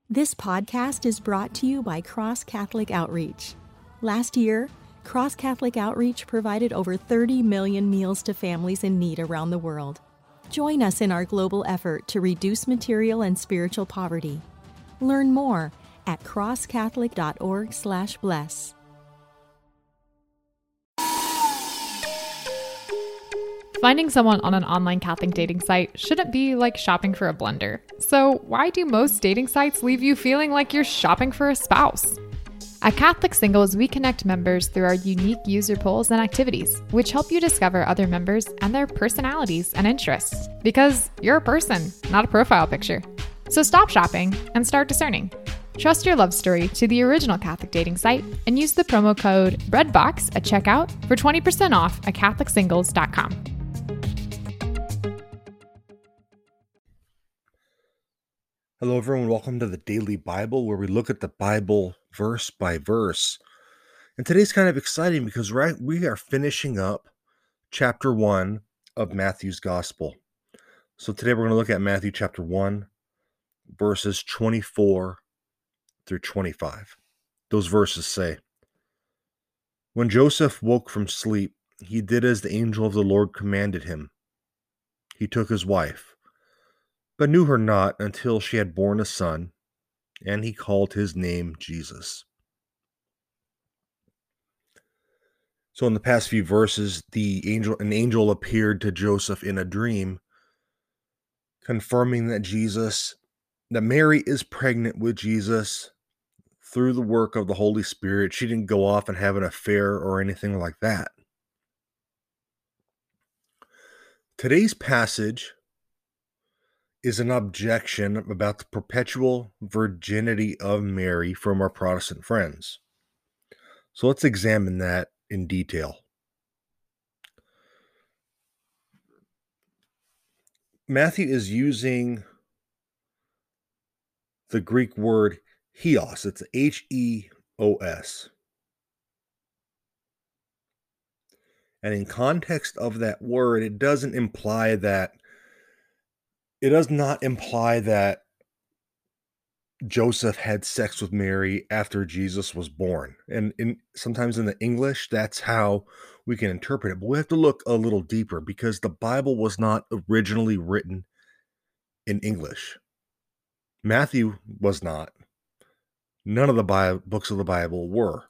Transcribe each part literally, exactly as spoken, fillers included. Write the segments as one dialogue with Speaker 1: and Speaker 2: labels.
Speaker 1: This podcast is brought to you by Cross Catholic Outreach. Last year, Cross Catholic Outreach provided over thirty million meals to families in need around the world. Join us in our global effort to reduce material and spiritual poverty. Learn more at crosscatholic.org slash bless.
Speaker 2: Finding someone on an online Catholic dating site shouldn't be like shopping for a blender. So why do most dating sites leave you feeling like you're shopping for a spouse? At Catholic Singles, we connect members through our unique user polls and activities, which help you discover other members and their personalities and interests. Because you're a person, not a profile picture. So stop shopping and start discerning. Trust your love story to the original Catholic dating site and use the promo code BREADBOX at checkout for twenty percent off at catholic singles dot com.
Speaker 3: Hello, everyone. Welcome to the Daily Bible, where we look at the Bible verse by verse. And today's kind of exciting because right we are finishing up chapter one of Matthew's Gospel. So today we're going to look at Matthew chapter one, verses twenty-four through twenty-five. Those verses say, "When Joseph woke from sleep, he did as the angel of the Lord commanded him. He took his wife, but knew her not until she had borne a son, and he called his name Jesus." So in the past few verses, the angel, an angel appeared to Joseph in a dream, confirming that Jesus, that Mary is pregnant with Jesus through the work of the Holy Spirit. She didn't go off and have an affair or anything like that. Today's passage is an objection about the perpetual virginity of Mary from our Protestant friends. So let's examine that in detail. Matthew is using the Greek word Hios. It's H E O S. And in context of that word, it doesn't imply that It does not imply that Joseph had sex with Mary after Jesus was born. And in sometimes in the English, that's how we can interpret it. But we have to look a little deeper because the Bible was not originally written in English. Matthew was not. None of the Bible, books of the Bible were.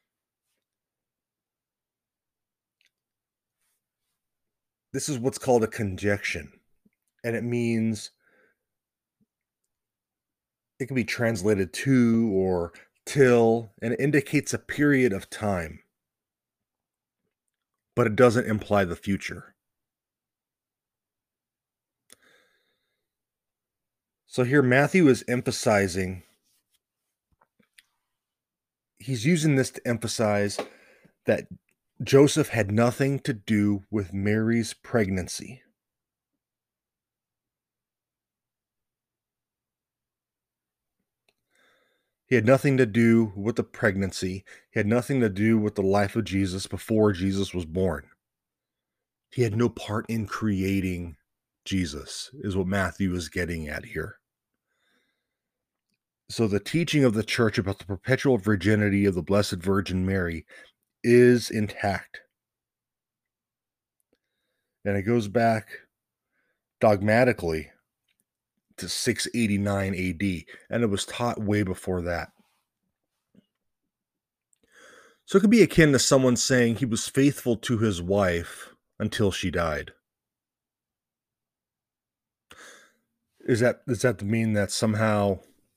Speaker 3: This is what's called a conjunction. And it means it can be translated to or till, and it indicates a period of time, but it doesn't imply the future. So here Matthew is emphasizing, he's using this to emphasize that Joseph had nothing to do with Mary's pregnancy. He had nothing to do with the pregnancy. He had nothing to do with the life of Jesus before Jesus was born. He had no part in creating Jesus, is what Matthew is getting at here. So the teaching of the church about the perpetual virginity of the Blessed Virgin Mary is intact. And it goes back dogmatically to six eighty-nine A D, and it was taught way before that. So it could be akin to someone saying he was faithful to his wife until she died. Is that, does that mean that somehow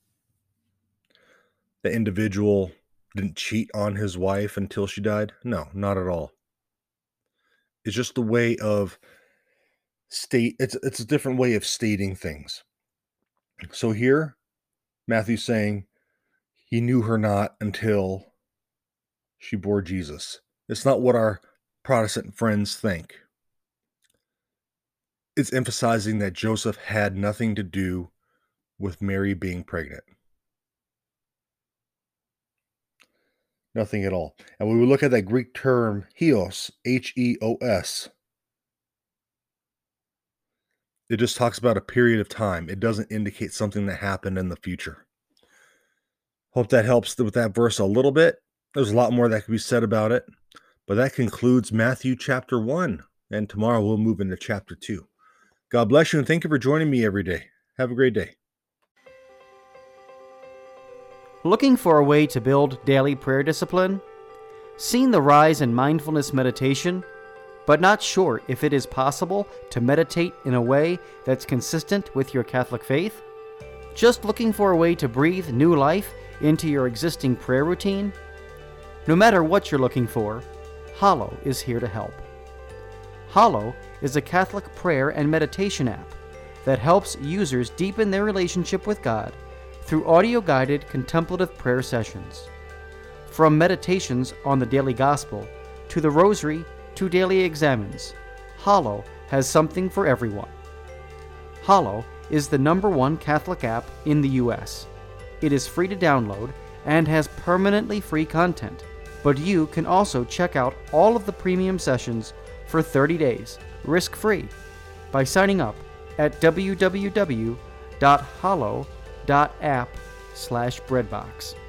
Speaker 3: the individual didn't cheat on his wife until she died? No, not at all. It's just a way of state, it's it's a different way of stating things. So here, Matthew's saying he knew her not until she bore Jesus. It's not what our Protestant friends think. It's emphasizing that Joseph had nothing to do with Mary being pregnant. Nothing at all. And when we look at that Greek term, Hios, H E O S, it just talks about a period of time. It doesn't indicate something that happened in the future. Hope that helps with that verse a little bit. There's a lot more that could be said about it, but that concludes Matthew chapter one, and tomorrow we'll move into chapter two. God bless you, and thank you for joining me every day. Have a great day.
Speaker 4: Looking for a way to build daily prayer discipline? Seen the rise in mindfulness meditation, but not sure if it is possible to meditate in a way that's consistent with your Catholic faith? Just looking for a way to breathe new life into your existing prayer routine? No matter what you're looking for, Hallow is here to help. Hallow is a Catholic prayer and meditation app that helps users deepen their relationship with God through audio-guided contemplative prayer sessions. From meditations on the daily gospel to the rosary to daily examens, Hallow has something for everyone. Hallow is the number one Catholic app in the U S. It is free to download and has permanently free content, but you can also check out all of the premium sessions for thirty days, risk-free, by signing up at w w w dot hallow dot app slash breadbox.